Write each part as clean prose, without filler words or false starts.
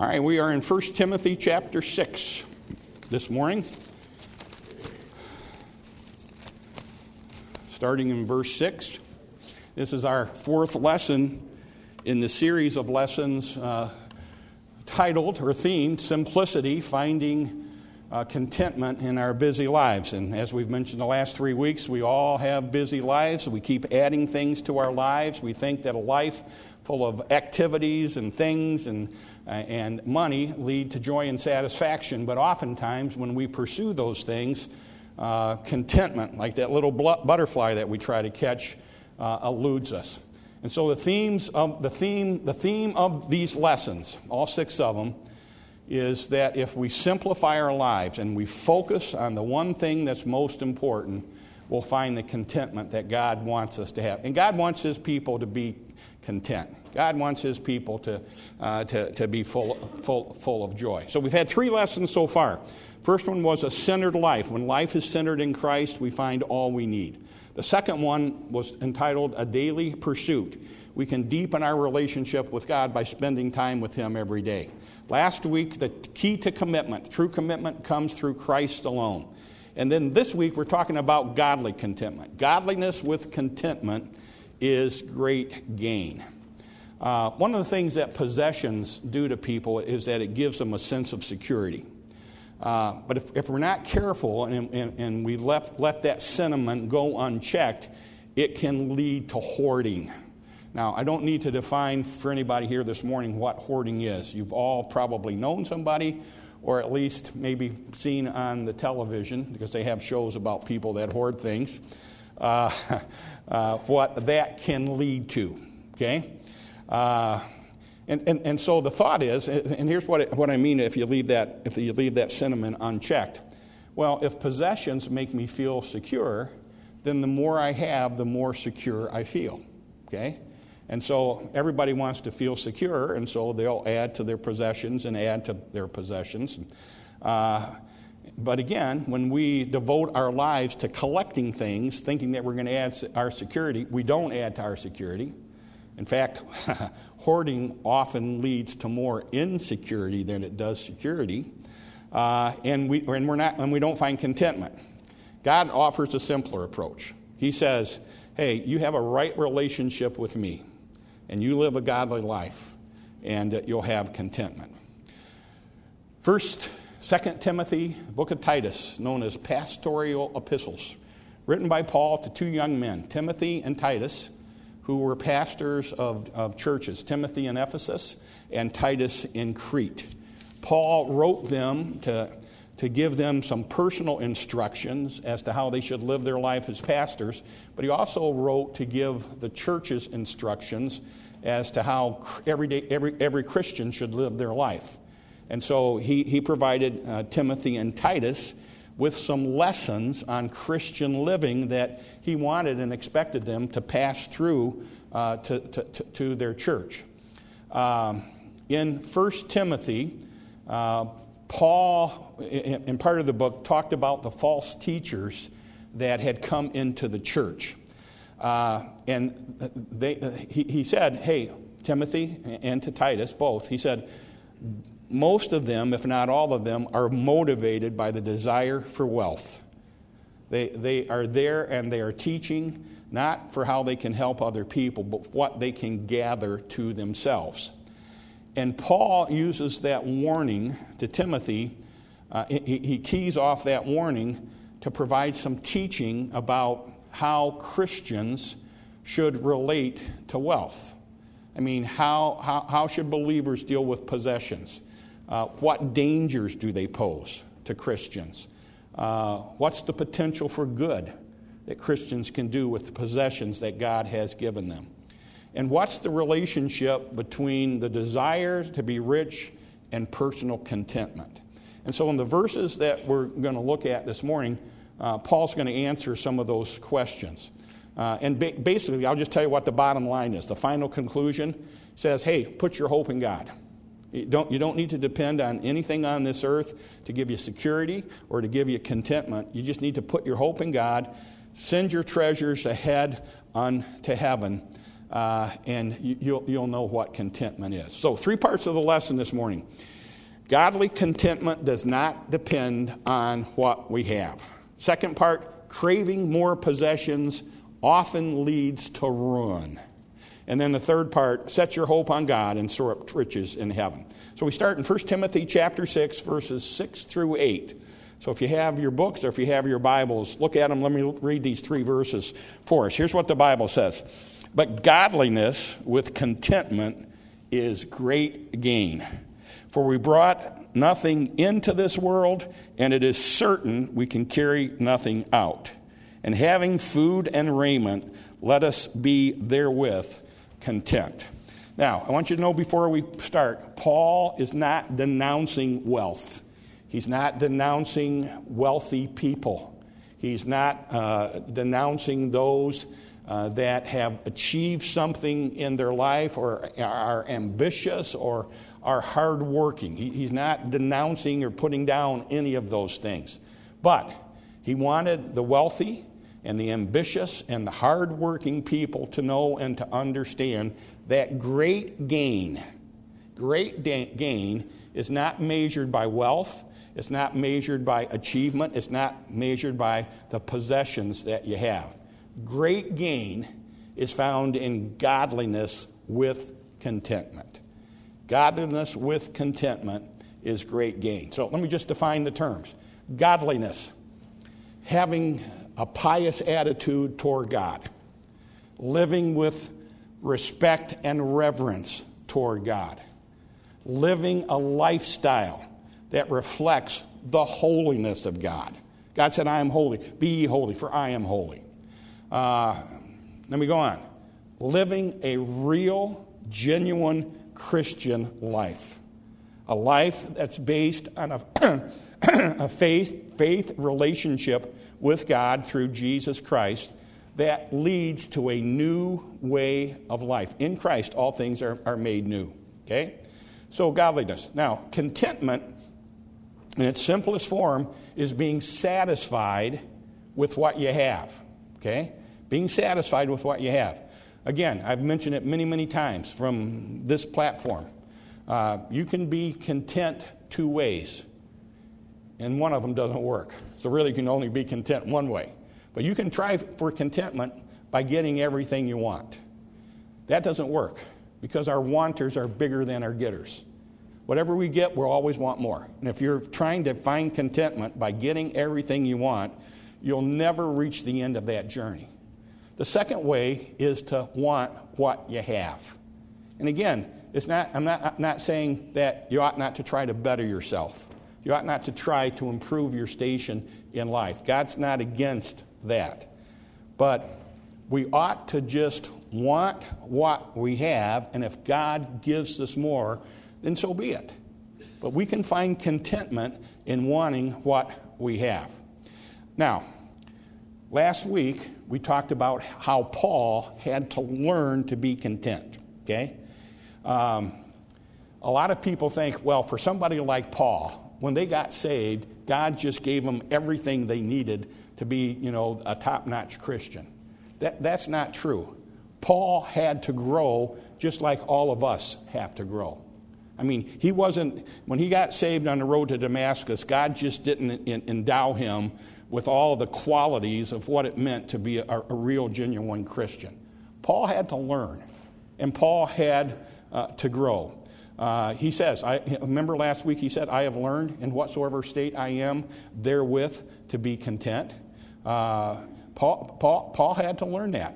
All right, we are in 1 Timothy chapter 6 this morning. Starting in verse 6. This is our fourth lesson in the series of lessons titled or themed Simplicity, Finding Contentment in Our Busy Lives. And as we've mentioned the last 3 weeks, we all have busy lives. We keep adding things to our lives. We think that a life full of activities and things and money lead to joy and satisfaction. But oftentimes when we pursue those things, contentment, like that little butterfly that we try to catch, eludes us. And so the theme of these lessons, all 6 of them, is that if we simplify our lives and we focus on the one thing that's most important, we'll find the contentment that God wants us to have. And God wants His people to be content. God wants His people to be full of joy. So we've had 3 lessons so far. First one was a centered life. When life is centered in Christ, we find all we need. The second one was entitled A Daily Pursuit. We can deepen our relationship with God by spending time with Him every day. Last week, the key to commitment, true commitment, comes through Christ alone. And then this week, we're talking about godly contentment. Godliness with contentment is great gain. One of the things that possessions do to people is that it gives them a sense of security. But if we're not careful and we let that sentiment go unchecked, it can lead to hoarding. Now, I don't need to define for anybody here this morning what hoarding is. You've all probably known somebody, or at least maybe seen on the television, because they have shows about people that hoard things, what that can lead to, okay? And so the thought is, and here's what I mean if you leave that sentiment unchecked. Well, if possessions make me feel secure, then the more I have, the more secure I feel, okay? And so everybody wants to feel secure, and so they'll add to their possessions and add to their possessions. But again, when we devote our lives to collecting things, thinking that we're going to add our security, we don't add to our security. In fact, hoarding often leads to more insecurity than it does security, and we don't find contentment. God offers a simpler approach. He says, "Hey, you have a right relationship with me, and you live a godly life, and you'll have contentment." 1st, 2nd Timothy, book of Titus, known as pastoral epistles, written by Paul to 2 young men, Timothy and Titus, who were pastors of churches, Timothy in Ephesus and Titus in Crete. Paul wrote them to give them some personal instructions as to how they should live their life as pastors, but he also wrote to give the churches instructions as to how every Christian should live their life. And so he provided Timothy and Titus with some lessons on Christian living that he wanted and expected them to pass through to their church. In 1 Timothy, Paul, in part of the book, talked about the false teachers that had come into the church. And he said, hey, Timothy and to Titus, both, he said, most of them, if not all of them, are motivated by the desire for wealth. They are there and they are teaching not for how they can help other people, but what they can gather to themselves. And Paul uses that warning to Timothy. He keys off that warning to provide some teaching about how Christians should relate to wealth. I mean, how should believers deal with possessions? What dangers do they pose to Christians? What's the potential for good that Christians can do with the possessions that God has given them? And what's the relationship between the desire to be rich and personal contentment? And so in the verses that we're going to look at this morning, Paul's going to answer some of those questions. And basically, I'll just tell you what the bottom line is. The final conclusion says, hey, put your hope in God. You don't need to depend on anything on this earth to give you security or to give you contentment. You just need to put your hope in God, send your treasures ahead unto heaven, and you'll know what contentment is. So 3 parts of the lesson this morning. Godly contentment does not depend on what we have. Second part, craving more possessions often leads to ruin. And then the third part, set your hope on God and store up riches in heaven. So we start in 1 Timothy chapter 6, verses 6 through 8. So if you have your books or if you have your Bibles, look at them. Let me read these 3 verses for us. Here's what the Bible says. But godliness with contentment is great gain. For we brought nothing into this world, and it is certain we can carry nothing out. And having food and raiment, let us be therewith content. Now, I want you to know before we start, Paul is not denouncing wealth. He's not denouncing wealthy people. He's not denouncing those that have achieved something in their life or are ambitious or are hardworking. He's not denouncing or putting down any of those things. But he wanted the wealthy and the ambitious and the hardworking people to know and to understand that great gain is not measured by wealth. It's not measured by achievement. It's not measured by the possessions that you have. Great gain is found in godliness with contentment. Godliness with contentment is great gain. So let me just define the terms. Godliness, having a pious attitude toward God, living with respect and reverence toward God, living a lifestyle that reflects the holiness of God. God said, I am holy. Be ye holy, for I am holy. Let me go on. Living a real, genuine Christian life. A life that's based on a faith relationship with God through Jesus Christ that leads to a new way of life. In Christ, all things are made new. Okay? So godliness. Now, contentment, in its simplest form, is being satisfied with what you have. Okay? Being satisfied with what you have. Again, I've mentioned it many, many times from this platform. You can be content 2 ways, and one of them doesn't work. So really you can only be content one way. But you can try for contentment by getting everything you want. That doesn't work because our wanters are bigger than our getters. Whatever we get, we'll always want more. And if you're trying to find contentment by getting everything you want, you'll never reach the end of that journey. The second way is to want what you have. And again, I'm not saying that you ought not to try to better yourself. You ought not to try to improve your station in life. God's not against that. But we ought to just want what we have, and if God gives us more, then so be it. But we can find contentment in wanting what we have. Now, last week, we talked about how Paul had to learn to be content, okay? A lot of people think, well, for somebody like Paul, when they got saved, God just gave them everything they needed to be, a top-notch Christian. That's not true. Paul had to grow just like all of us have to grow. I mean, when he got saved on the road to Damascus, God just didn't endow him with all the qualities of what it meant to be a real, genuine Christian. Paul had to learn, and Paul had to grow. He says, remember last week he said, I have learned in whatsoever state I am therewith to be content. Paul had to learn that.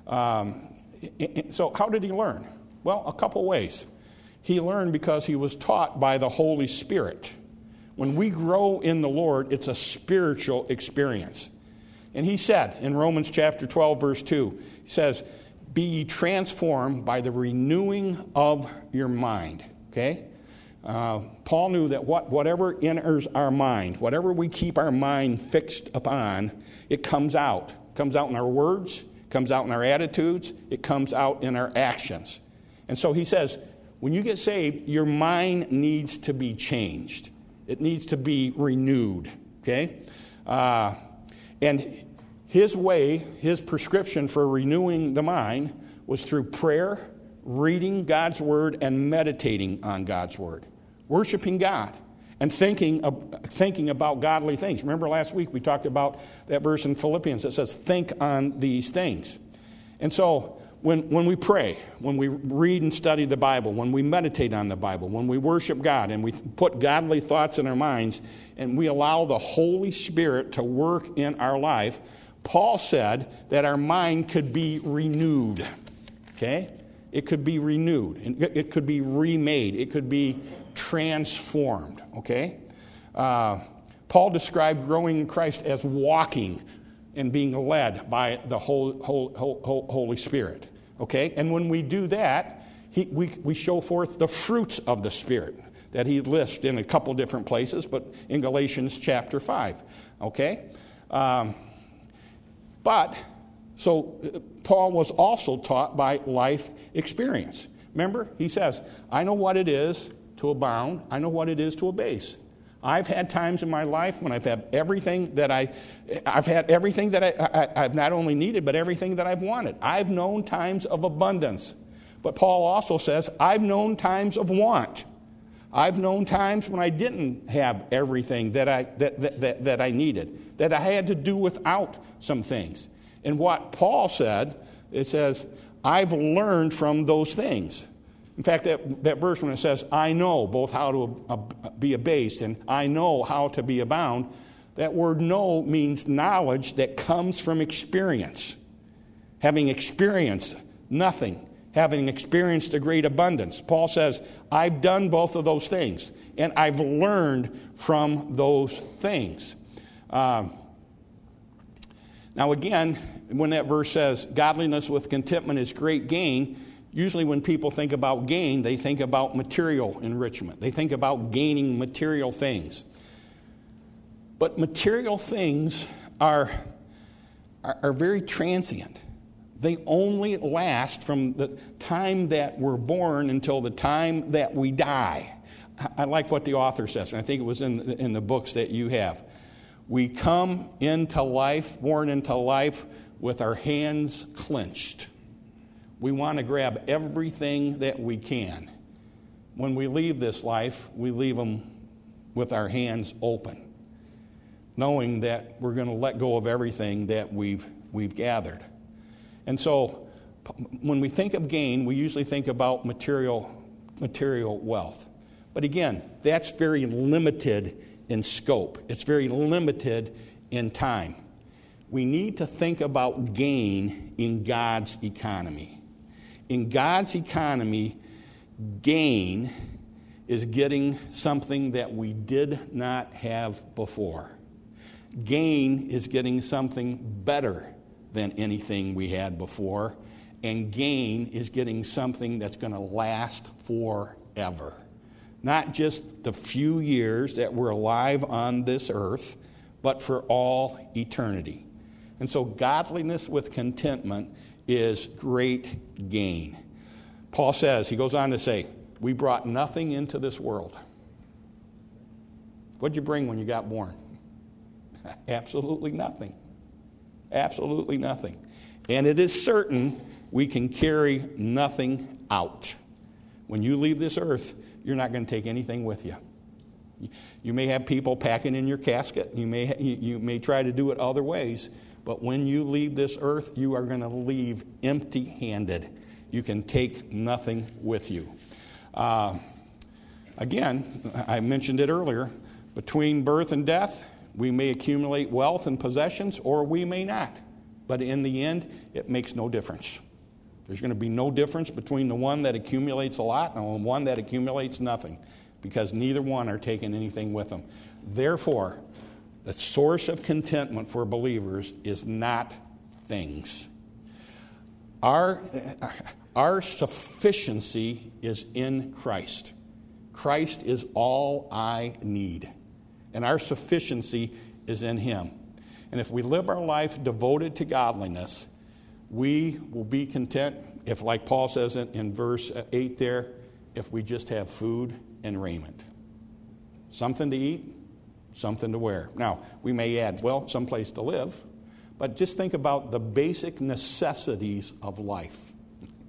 So how did he learn? Well, a couple ways. He learned because he was taught by the Holy Spirit. When we grow in the Lord, it's a spiritual experience. And he said in Romans chapter 12, verse 2, he says, be ye transformed by the renewing of your mind. Okay? Paul knew that whatever enters our mind, whatever we keep our mind fixed upon, it comes out. It comes out in our words, it comes out in our attitudes, it comes out in our actions. And so he says, when you get saved, your mind needs to be changed. It needs to be renewed. Okay? And his way, his prescription for renewing the mind was through prayer, reading God's Word, and meditating on God's Word. Worshiping God and thinking about godly things. Remember last week we talked about that verse in Philippians that says, think on these things. And so when we pray, when we read and study the Bible, when we meditate on the Bible, when we worship God and we put godly thoughts in our minds and we allow the Holy Spirit to work in our life, Paul said that our mind could be renewed. Okay? It could be renewed. It could be remade. It could be transformed. Okay? Paul described growing in Christ as walking and being led by the Holy Spirit. Okay? And when we do that, we show forth the fruits of the Spirit that he lists in a couple different places, but in Galatians chapter 5. Okay? So Paul was also taught by life experience. Remember, he says, I know what it is to abound. I know what it is to abase. I've had times in my life when I've had everything that I've not only needed, but everything that I've wanted. I've known times of abundance. But Paul also says, I've known times of want. I've known times when I didn't have everything that I needed, that I had to do without some things. And what Paul said, it says, I've learned from those things. In fact, that verse when it says, I know both how to be abased and I know how to be abound, that word know means knowledge that comes from experience. Having experienced nothing, having experienced a great abundance. Paul says, I've done both of those things, and I've learned from those things. Now again, when that verse says, godliness with contentment is great gain, usually when people think about gain, they think about material enrichment. They think about gaining material things. But material things are very transient. They only last from the time that we're born until the time that we die. I like what the author says, and I think it was in the books that you have. We come into life, born into life, with our hands clenched. We want to grab everything that we can. When we leave this life, we leave them with our hands open, knowing that we're going to let go of everything that we've gathered. And so when we think of gain, we usually think about material wealth. But again, that's very limited in scope. It's very limited in time. We need to think about gain in God's economy. In God's economy, gain is getting something that we did not have before. Gain is getting something better than anything we had before. And gain is getting something that's going to last forever. Not just the few years that we're alive on this earth, but for all eternity. And so godliness with contentment is great gain. Paul says, he goes on to say, we brought nothing into this world. What'd you bring when you got born? Absolutely nothing. Absolutely nothing. And it is certain we can carry nothing out. When you leave this earth, you're not going to take anything with you. You may have people packing in your casket. You may try to do it other ways. But when you leave this earth, you are going to leave empty-handed. You can take nothing with you. Again, I mentioned it earlier, between birth and death, we may accumulate wealth and possessions, or we may not. But in the end, it makes no difference. There's going to be no difference between the one that accumulates a lot and the one that accumulates nothing, because neither one are taking anything with them. Therefore, the source of contentment for believers is not things. Our sufficiency is in Christ. Christ is all I need. And our sufficiency is in Him. And if we live our life devoted to godliness, we will be content, if like Paul says in verse 8 there, if we just have food and raiment. Something to eat, something to wear. Now, we may add, well, someplace to live, but just think about the basic necessities of life.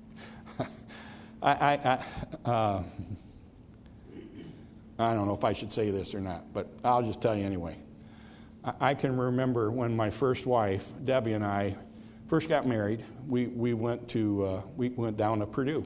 I don't know if I should say this or not, but I'll just tell you anyway. I can remember when my first wife, Debbie, and I first got married. We went down to Purdue,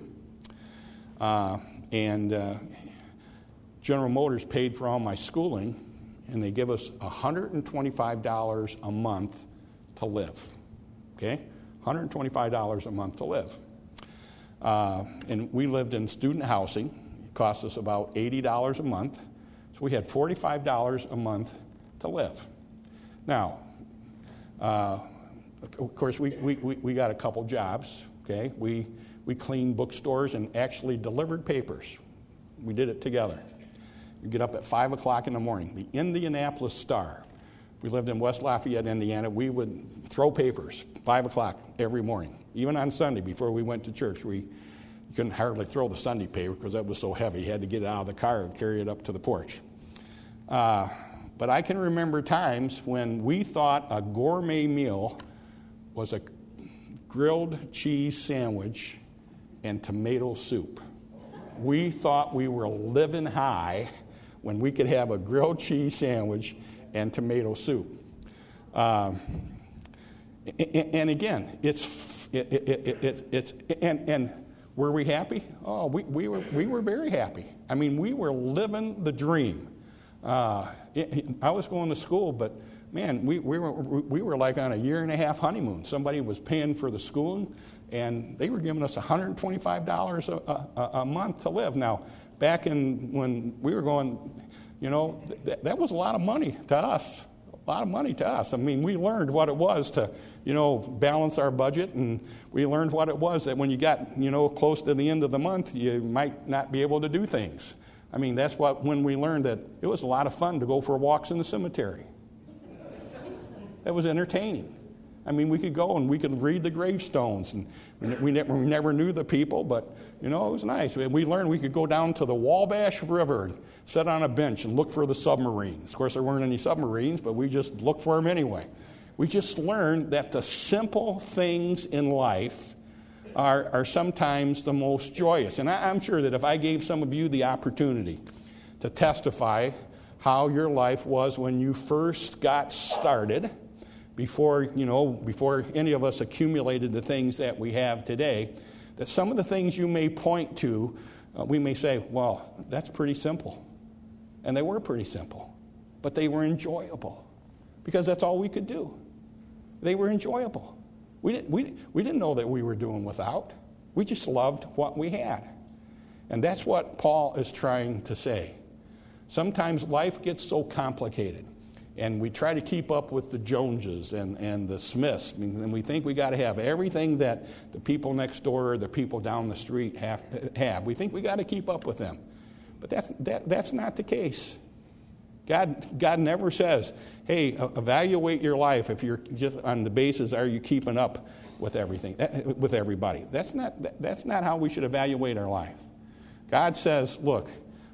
and General Motors paid for all my schooling, and they give us $125 a month to live. Okay, $125 a month to live, and we lived in student housing. It cost us about $80 a month, so we had $45 a month to live. Now, of course, we got a couple jobs. Okay, we cleaned bookstores and actually delivered papers. We did it together. You get up at 5 o'clock in the morning. The Indianapolis Star. We lived in West Lafayette, Indiana. We would throw papers 5 o'clock every morning. Even on Sunday before we went to church, you couldn't hardly throw the Sunday paper because that was so heavy. You had to get it out of the car and carry it up to the porch. But I can remember times when we thought a gourmet meal was a grilled cheese sandwich and tomato soup. We thought we were living high when we could have a grilled cheese sandwich and tomato soup. And again, and were we happy? Oh, we were very happy. I mean, we were living the dream. I was going to school, but man, we were like on a 1.5-year honeymoon. Somebody was paying for the schooling, and they were giving us $125 a month to live. Now, back when we were going, that was a lot of money to us. A lot of money to us. I mean, we learned what it was to, balance our budget, and we learned what it was that when you got, close to the end of the month, you might not be able to do things. I mean, that's when we learned that it was a lot of fun to go for walks in the cemetery. That was entertaining. I mean, we could go and we could read the gravestones, and we never knew the people, but, it was nice. We learned we could go down to the Wabash River and sit on a bench and look for the submarines. Of course, there weren't any submarines, but we just looked for them anyway. We just learned that the simple things in life are sometimes the most joyous. And I'm sure that if I gave some of you the opportunity to testify how your life was when you first got started, before any of us accumulated the things that we have today, that some of the things you may point to, we may say, well, that's pretty simple. And they were pretty simple. But they were enjoyable. Because that's all we could do. They were enjoyable. We didn't know that we were doing without. We just loved what we had. And that's what Paul is trying to say. Sometimes life gets so complicated. And we try to keep up with the Joneses and the Smiths. And we think we got to have everything that the people next door or the people down the street have. We think we got to keep up with them. But that's not the case. God never says, hey, evaluate your life if you're just on the basis, are you keeping up with everything, with everybody? That's not how we should evaluate our life. God says, look,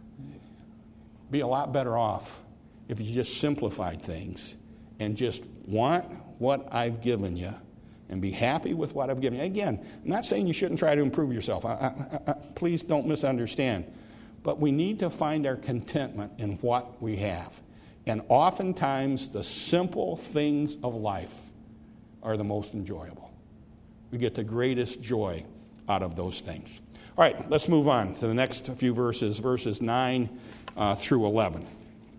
be a lot better off if you just simplified things and just want what I've given you and be happy with what I've given you. Again, I'm not saying you shouldn't try to improve yourself. Please don't misunderstand. But we need to find our contentment in what we have. And oftentimes, the simple things of life are the most enjoyable. We get the greatest joy out of those things. All right, let's move on to the next few verses 9 through 11.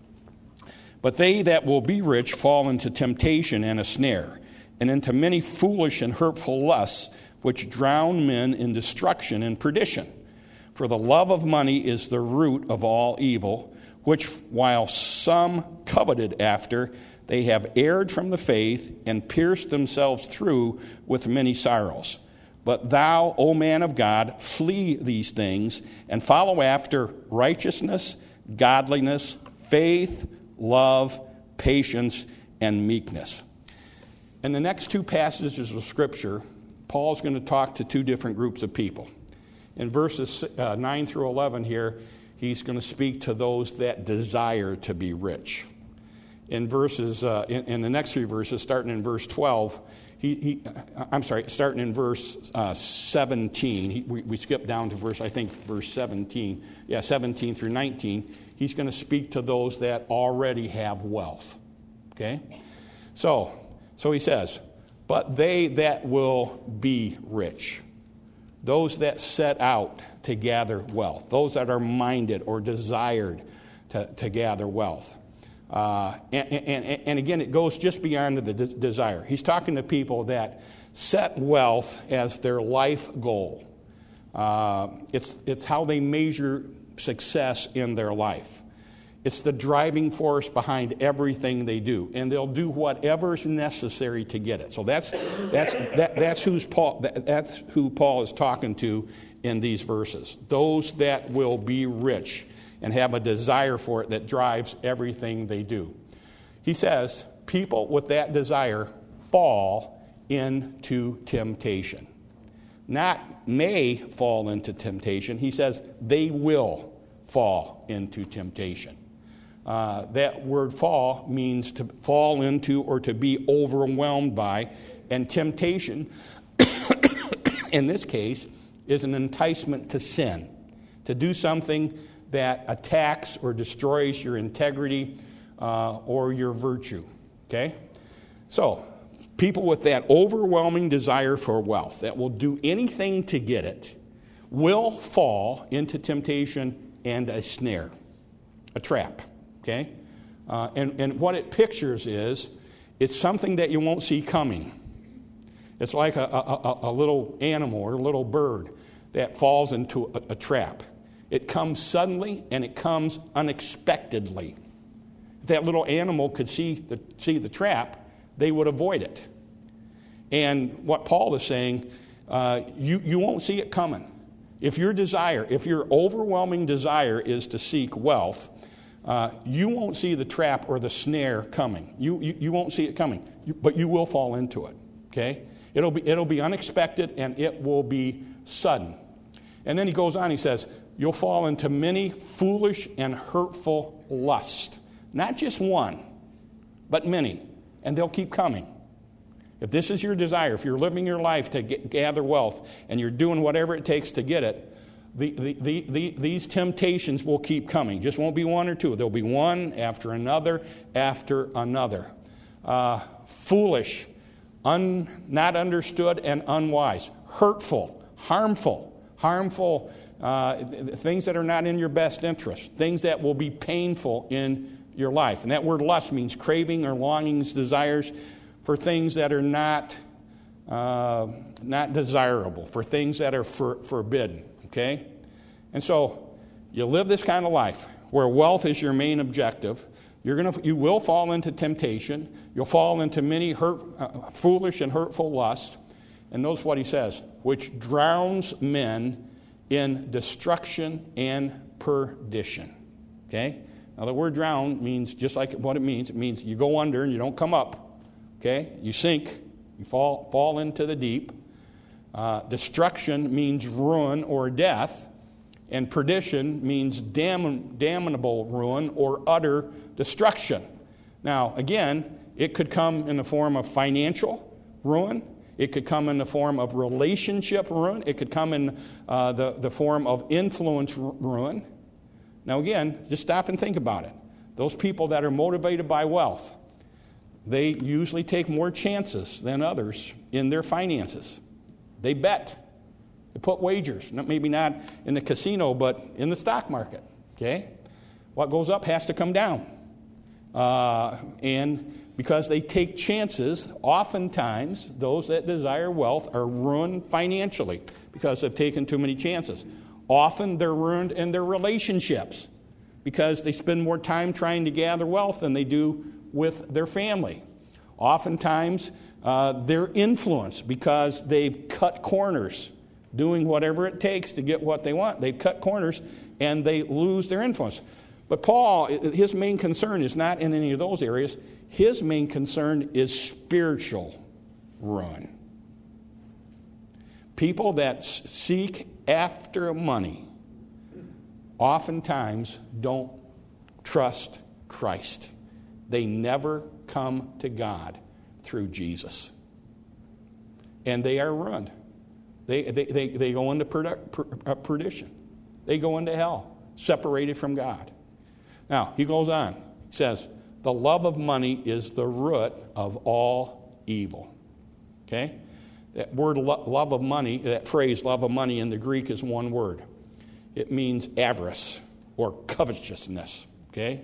But they that will be rich fall into temptation and a snare, and into many foolish and hurtful lusts, which drown men in destruction and perdition. For the love of money is the root of all evil, which while some coveted after, they have erred from the faith and pierced themselves through with many sorrows. But thou, O man of God, flee these things, and follow after righteousness, godliness, faith, love, patience, and meekness. In the next two passages of Scripture, Paul's going to talk to two different groups of people. In verses 9 through 11 here, he's going to speak to those that desire to be rich. in verses in the next 3 verses, starting in verse 12. Starting in verse 17. We skip down to verse 17. 17 through 19. He's going to speak to those that already have wealth. Okay? So he says, but they that will be rich, those that set out to gather wealth, those that are minded or desired to gather wealth. And again, it goes just beyond the desire. He's talking to people that set wealth as their life goal. It's how they measure success in their life. It's the driving force behind everything they do, and they'll do whatever is necessary to get it. So that's who Paul is talking to in these verses. Those that will be rich and have a desire for it that drives everything they do. He says, people with that desire fall into temptation. Not may fall into temptation. He says they will fall into temptation. That word fall means to fall into or to be overwhelmed by. And temptation, in this case, is an enticement to sin, to do something that attacks or destroys your integrity or your virtue. Okay? So, people with that overwhelming desire for wealth that will do anything to get it will fall into temptation and a snare, a trap. Okay? And what it pictures is it's something that you won't see coming. It's like a little animal or a little bird that falls into a trap. It comes suddenly and it comes unexpectedly. If that little animal could see the trap, they would avoid it. And what Paul is saying, you won't see it coming. If your overwhelming desire is to seek wealth, you won't see the trap or the snare coming. You won't see it coming, but you will fall into it. Okay? It'll be unexpected and it will be sudden. And then he goes on. He says, "You'll fall into many foolish and hurtful lust." Not just one, but many, and they'll keep coming. If this is your desire, if you're living your life to gather wealth and you're doing whatever it takes to get it, these temptations will keep coming. Just won't be one or two. There'll be one after another after another. Foolish, not understood, and unwise. Hurtful, harmful, things that are not in your best interest. Things that will be painful in your life. And that word lust means craving or longings, desires for things that are not desirable, for things that are forbidden. Okay? And so you live this kind of life where wealth is your main objective. You will fall into temptation. You'll fall into many foolish and hurtful lusts. And notice what he says, which drowns men in destruction and perdition. Okay? Now the word drown means just like what it means. It means you go under and you don't come up. Okay? You sink. You fall into the deep. Destruction means ruin or death, and perdition means damnable ruin or utter destruction. Now, again, it could come in the form of financial ruin. It could come in the form of relationship ruin. It could come in the form of influence ruin. Now, again, just stop and think about it. Those people that are motivated by wealth, they usually take more chances than others in their finances. They bet. They put wagers. Maybe not in the casino, but in the stock market. Okay? What goes up has to come down. And because they take chances, oftentimes those that desire wealth are ruined financially because they've taken too many chances. Often they're ruined in their relationships because they spend more time trying to gather wealth than they do with their family. Oftentimes they're influenced because they've cut corners doing whatever it takes to get what they want. They cut corners and they lose their influence. But Paul, his main concern is not in any of those areas. His main concern is spiritual ruin. People that seek after money oftentimes don't trust Christ they never come to God through Jesus. And they are ruined. They go into perdition. They go into hell, separated from God. Now, he goes on. He says, the love of money is the root of all evil. Okay? That word love of money, that phrase love of money in the Greek is one word. It means avarice or covetousness. Okay?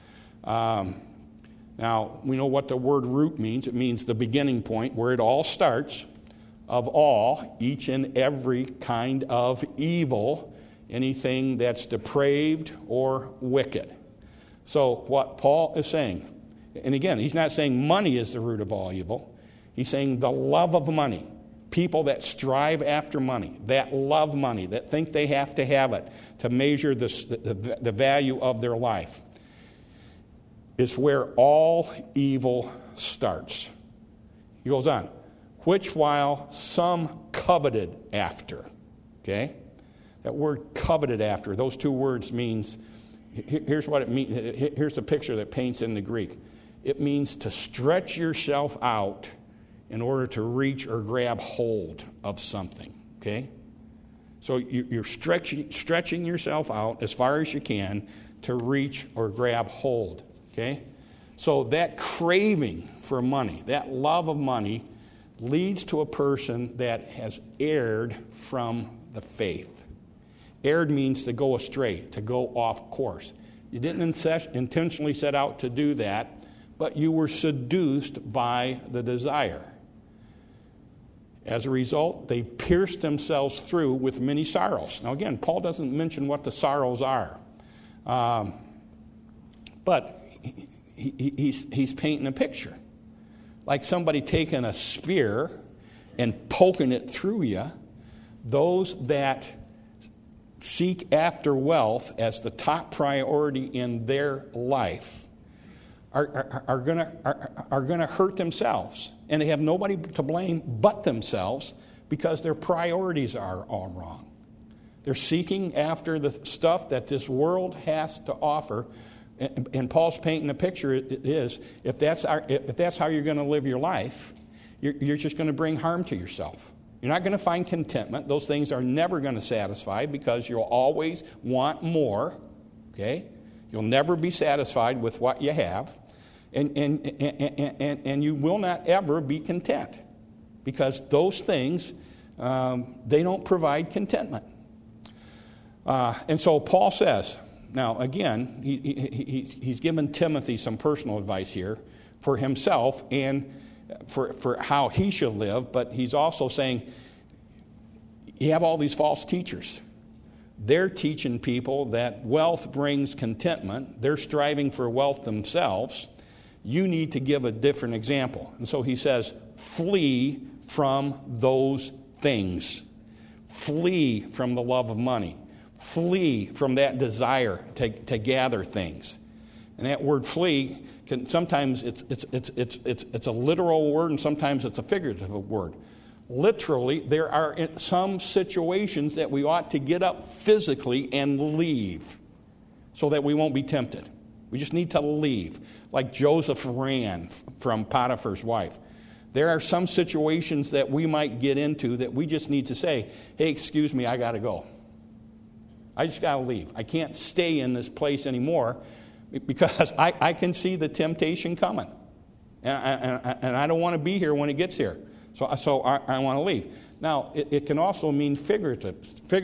Now, we know what the word root means. It means the beginning point, where it all starts, of all, each and every kind of evil, anything that's depraved or wicked. So what Paul is saying, and again, he's not saying money is the root of all evil. He's saying the love of money. People that strive after money, that love money, that think they have to have it to measure the value of their life, is where all evil starts. He goes on, which while some coveted after. Okay? That word coveted after, those two words means, here's what it means. Here's the picture that paints in the Greek. It means to stretch yourself out in order to reach or grab hold of something. Okay? So you're stretching yourself out as far as you can to reach or grab hold. Okay? So that craving for money, that love of money, leads to a person that has erred from the faith. Erred means to go astray, to go off course. You didn't intentionally set out to do that, but you were seduced by the desire. As a result, they pierced themselves through with many sorrows. Now again, Paul doesn't mention what the sorrows are. But he's painting a picture. Like somebody taking a spear and poking it through you. Those that seek after wealth as the top priority in their life are going to hurt themselves. And they have nobody to blame but themselves because their priorities are all wrong. They're seeking after the stuff that this world has to offer. And Paul's painting a picture is, if that's how you're going to live your life, you're just going to bring harm to yourself. You're not going to find contentment. Those things are never going to satisfy because you'll always want more. Okay? You'll never be satisfied with what you have. And you will not ever be content because those things, they don't provide contentment. And so Paul says, now again, he's given Timothy some personal advice here for himself and for how he should live, but he's also saying, you have all these false teachers. They're teaching people that wealth brings contentment. They're striving for wealth themselves. You need to give a different example. And so he says, flee from those things. Flee from the love of money. Flee from that desire to gather things. And that word flee can sometimes it's a literal word and sometimes it's a figurative word. Literally, there are some situations that we ought to get up physically and leave so that we won't be tempted. We just need to leave. Like Joseph ran from Potiphar's wife. There are some situations that we might get into that we just need to say, hey, excuse me, I got to go. I just got to leave. I can't stay in this place anymore because I can see the temptation coming. And I don't want to be here when it gets here. So I want to leave. Now, it can also mean figurative,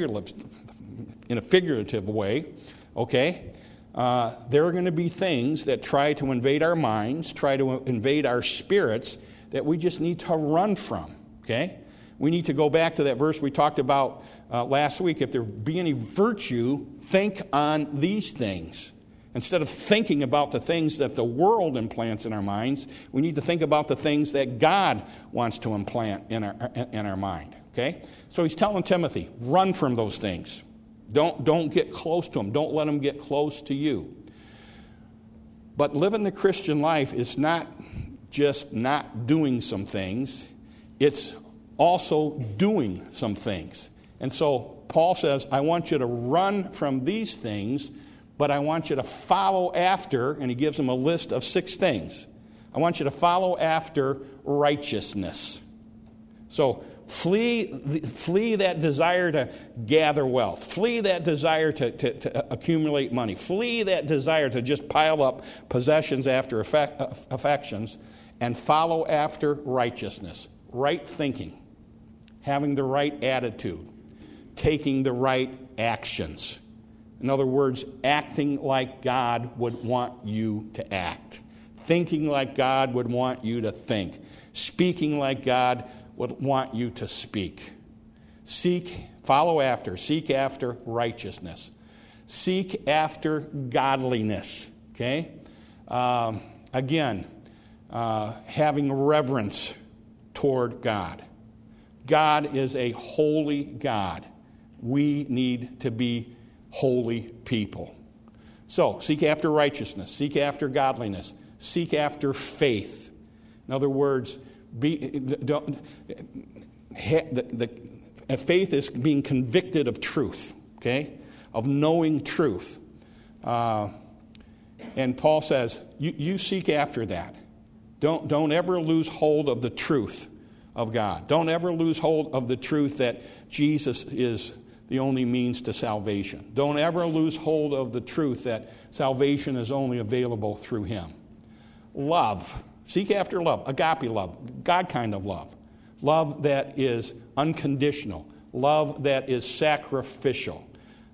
in a figurative way, okay? There are going to be things that try to invade our minds, try to invade our spirits that we just need to run from, okay? We need to go back to that verse we talked about last week. If there be any virtue, think on these things. Instead of thinking about the things that the world implants in our minds, we need to think about the things that God wants to implant in our mind. Okay? So he's telling Timothy, run from those things. Don't get close to them. Don't let them get close to you. But living the Christian life is not just not doing some things. It's also doing some things. And so Paul says, I want you to run from these things, but I want you to follow after, and he gives them a list of 6 things. I want you to follow after righteousness. So flee that desire to gather wealth. Flee that desire to accumulate money. Flee that desire to just pile up possessions after affections, and follow after righteousness. Right thinking, having the right attitude, taking the right actions. In other words, acting like God would want you to act. Thinking like God would want you to think. Speaking like God would want you to speak. Seek after righteousness. Seek after godliness. Okay? Having reverence toward God. God is a holy God. We need to be holy people. So, seek after righteousness. Seek after godliness. Seek after faith. In other words, faith is being convicted of truth, okay? Of knowing truth. And Paul says, you seek after that. Don't ever lose hold of the truth of God. Don't ever lose hold of the truth that Jesus is the only means to salvation. Don't ever lose hold of the truth that salvation is only available through Him. Love. Seek after love. Agape love. God kind of love. Love that is unconditional. Love that is sacrificial.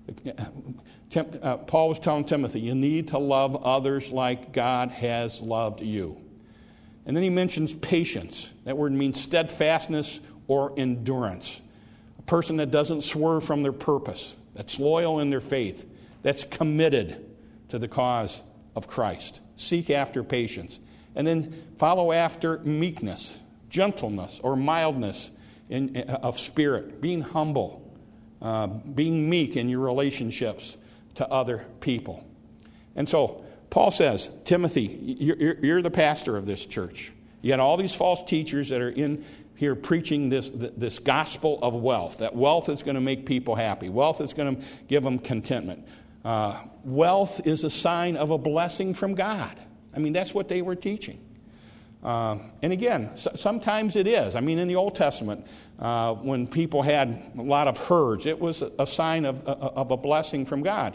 Paul was telling Timothy, you need to love others like God has loved you. And then he mentions patience. That word means steadfastness or endurance. A person that doesn't swerve from their purpose, that's loyal in their faith, that's committed to the cause of Christ. Seek after patience. And then follow after meekness, gentleness, or mildness of spirit, being humble, being meek in your relationships to other people. And so Paul says, Timothy, you're the pastor of this church. You got all these false teachers that are in here preaching this gospel of wealth, that wealth is going to make people happy. Wealth is going to give them contentment. Wealth is a sign of a blessing from God. I mean, that's what they were teaching. And again, sometimes it is. I mean, in the Old Testament, when people had a lot of herds, it was a sign of a blessing from God.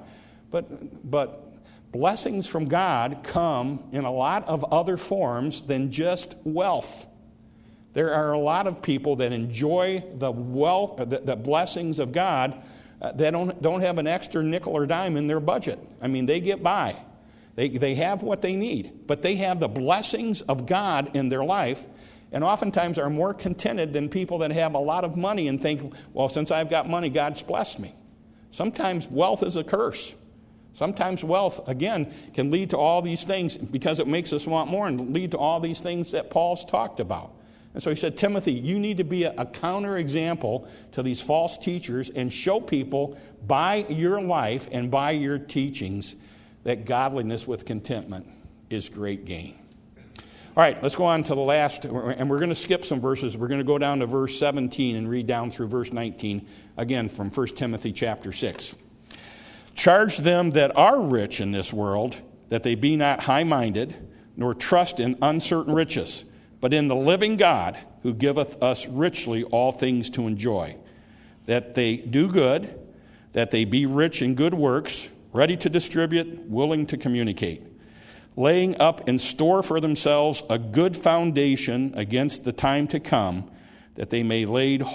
But blessings from God come in a lot of other forms than just wealth. There are a lot of people that enjoy the wealth, the blessings of God, that don't have an extra nickel or dime in their budget. I mean, they get by. They have what they need, but they have the blessings of God in their life, and oftentimes are more contented than people that have a lot of money and think, well, since I've got money, God's blessed me. Sometimes wealth is a curse. Sometimes wealth, again, can lead to all these things because it makes us want more and lead to all these things that Paul's talked about. And so he said, Timothy, you need to be a counterexample to these false teachers and show people by your life and by your teachings that godliness with contentment is great gain. All right, let's go on to the last, and we're going to skip some verses. We're going to go down to verse 17 and read down through verse 19, again from 1 Timothy chapter 6. Charge them that are rich in this world, that they be not high-minded, nor trust in uncertain riches, but in the living God, who giveth us richly all things to enjoy. That they do good, that they be rich in good works, ready to distribute, willing to communicate, laying up in store for themselves a good foundation against the time to come, that they may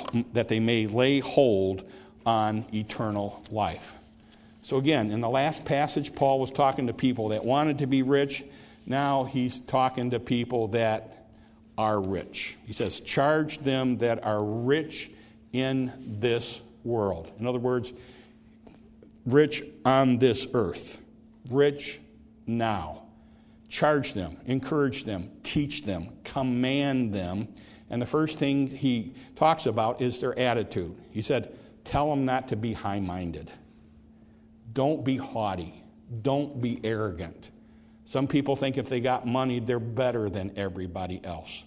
lay hold on eternal life. So again, in the last passage, Paul was talking to people that wanted to be rich. Now he's talking to people that are rich. He says, charge them that are rich in this world. In other words, rich on this earth. Rich now. Charge them, encourage them, teach them, command them. And the first thing he talks about is their attitude. He said, tell them not to be high-minded. Don't be haughty. Don't be arrogant. Some people think if they got money, they're better than everybody else.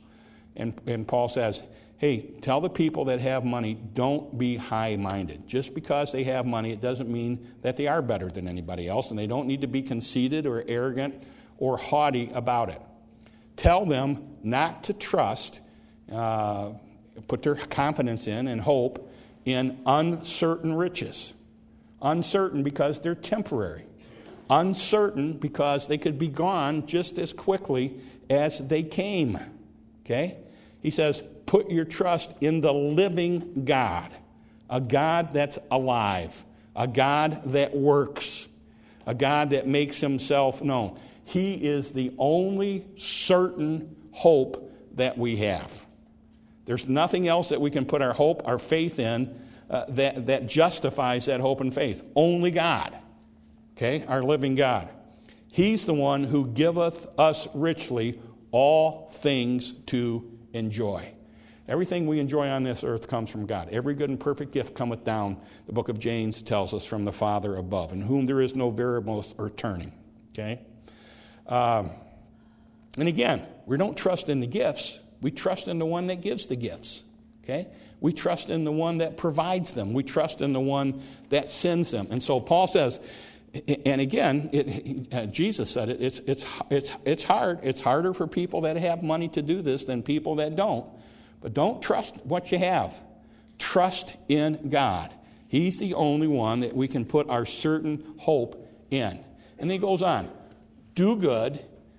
And Paul says, hey, tell the people that have money, don't be high-minded. Just because they have money, it doesn't mean that they are better than anybody else, and they don't need to be conceited or arrogant or haughty about it. Tell them not to trust, put their confidence in and hope in uncertain riches. Uncertain because they're temporary. Uncertain because they could be gone just as quickly as they came. Okay? He says, put your trust in the living God, a God that's alive, a God that works, a God that makes himself known. He is the only certain hope that we have. There's nothing else that we can put our hope, our faith in that justifies that hope and faith. Only God, okay, our living God. He's the one who giveth us richly all things to enjoy. Everything we enjoy on this earth comes from God. Every good and perfect gift cometh down, the book of James tells us, from the Father above, in whom there is no variableness or turning. Okay? And again, we don't trust in the gifts. We trust in the one that gives the gifts. Okay? We trust in the one that provides them. We trust in the one that sends them. And so Paul says, and again, Jesus said it, it's hard. It's harder for people that have money to do this than people that don't. But don't trust what you have. Trust in God. He's the only one that we can put our certain hope in. And then he goes on, do good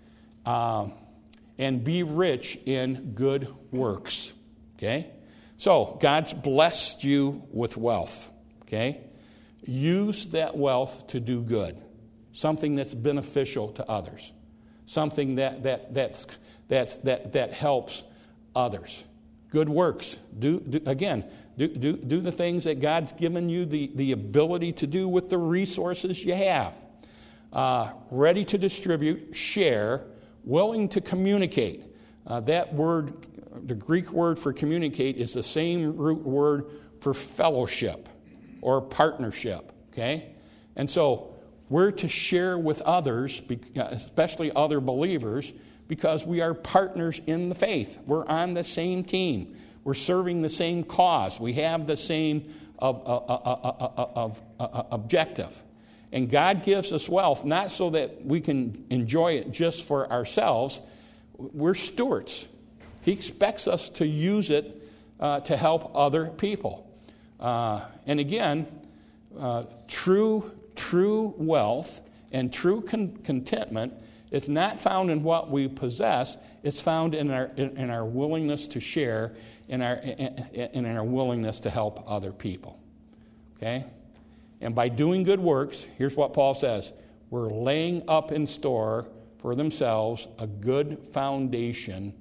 and be rich in good works. Okay? So, God's blessed you with wealth. Okay? Use that wealth to do good. Something that's beneficial to others. Something that helps others. Good works. Do the things that God's given you the ability to do with the resources you have. Ready to distribute, share, willing to communicate. That word, the Greek word for communicate, is the same root word for fellowship or partnership. Okay? And so we're to share with others, especially other believers, because we are partners in the faith. We're on the same team. We're serving the same cause. We have the same objective. And God gives us wealth not so that we can enjoy it just for ourselves. We're stewards. He expects us to use it to help other people. And again, true wealth and true contentment is not found in what we possess. It's found in our willingness to share, in our willingness to help other people. Okay? And by doing good works, here's what Paul says, we're laying up in store for themselves a good foundation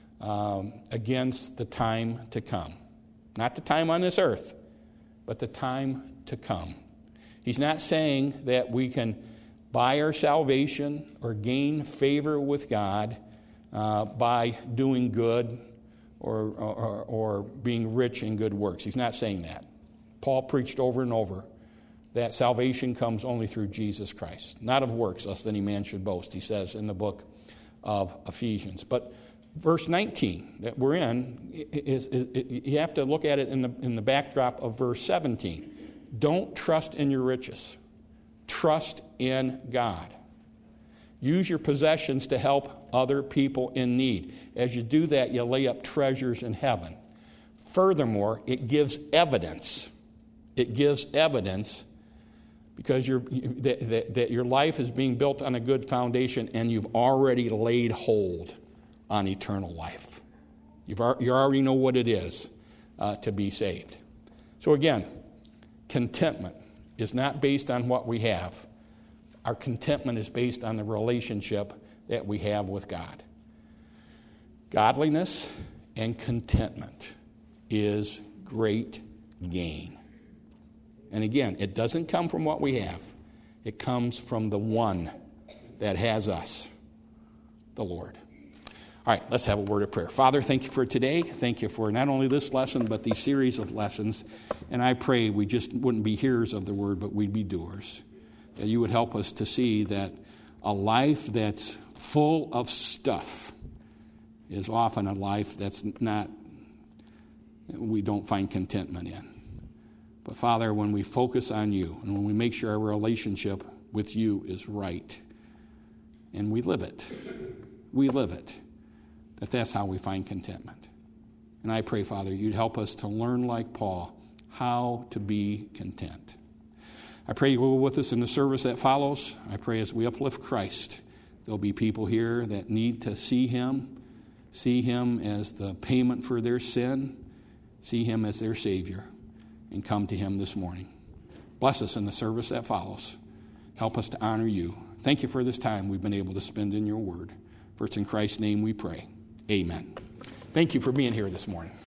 against the time to come. Not the time on this earth, but the time to come. He's not saying that we can buy our salvation or gain favor with God by doing good or being rich in good works. He's not saying that. Paul preached over and over that salvation comes only through Jesus Christ, not of works, lest any man should boast, he says in the book of Ephesians. But verse 19 that we're in, is you have to look at it in the backdrop of verse 17. Don't trust in your riches. Trust in God. Use your possessions to help other people in need. As you do that, you lay up treasures in heaven. Furthermore, it gives evidence. It gives evidence because that your life is being built on a good foundation and you've already laid hold on eternal life. You already know what it is to be saved. So again, contentment is not based on what we have. Our contentment is based on the relationship that we have with God. Godliness and contentment is great gain. And again, it doesn't come from what we have. It comes from the one that has us, the Lord. All right, let's have a word of prayer. Father, thank you for today. Thank you for not only this lesson, but these series of lessons. And I pray we just wouldn't be hearers of the word, but we'd be doers. That you would help us to see that a life that's full of stuff is often a life we don't find contentment in. But Father, when we focus on you and when we make sure our relationship with you is right, and we live it, that's how we find contentment. And I pray, Father, you'd help us to learn like Paul how to be content. I pray you will be with us in the service that follows. I pray as we uplift Christ, there'll be people here that need to see him as the payment for their sin, see him as their Savior, and come to him this morning. Bless us in the service that follows. Help us to honor you. Thank you for this time we've been able to spend in your word. For it's in Christ's name we pray. Amen. Thank you for being here this morning.